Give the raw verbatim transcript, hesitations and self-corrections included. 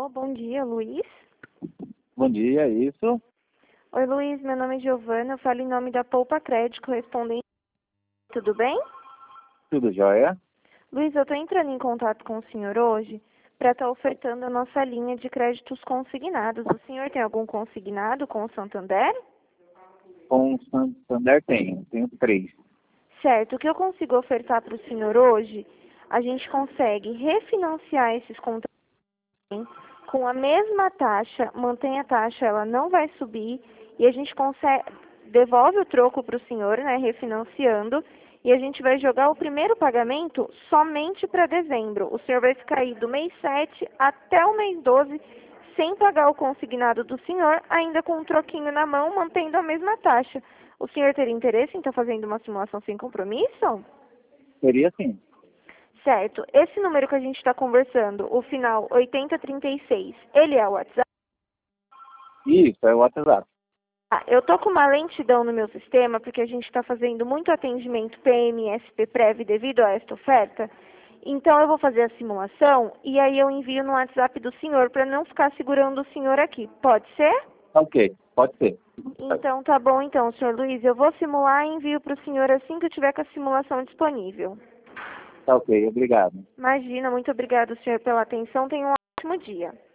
Alô, bom dia, Luiz. Bom dia, é isso? Oi, Luiz, meu nome é Giovana, eu falo em nome da Poupa Crédito, correspondente. Tudo bem? Tudo jóia? Luiz, eu estou entrando em contato com o senhor hoje para estar ofertando a nossa linha de créditos consignados. O senhor tem algum consignado com o Santander? Com o Santander tenho, tenho três. Certo, o que eu consigo ofertar para o senhor hoje, a gente consegue refinanciar esses contratos com a mesma taxa, mantém a taxa, ela não vai subir, e a gente consegue, devolve o troco para o senhor, né, refinanciando, e a gente vai jogar o primeiro pagamento somente para dezembro. O senhor vai ficar aí do mês sete até o mês doze, sem pagar o consignado do senhor, ainda com um troquinho na mão, mantendo a mesma taxa. O senhor teria interesse em estar fazendo uma simulação sem compromisso? Seria sim. Certo. Esse número que a gente está conversando, o final oitenta trinta e seis, ele é o WhatsApp? Isso, é o WhatsApp. Ah, eu tô com uma lentidão no meu sistema, porque a gente está fazendo muito atendimento P M, S P Prev devido a esta oferta. Então eu vou fazer a simulação e aí eu envio no WhatsApp do senhor para não ficar segurando o senhor aqui. Pode ser? Ok, pode ser. Então tá bom então, senhor Luiz. Eu vou simular e envio para o senhor assim que eu tiver com a simulação disponível. Tá ok, obrigado. Imagina, muito obrigado, senhor, pela atenção. Tenha um ótimo dia.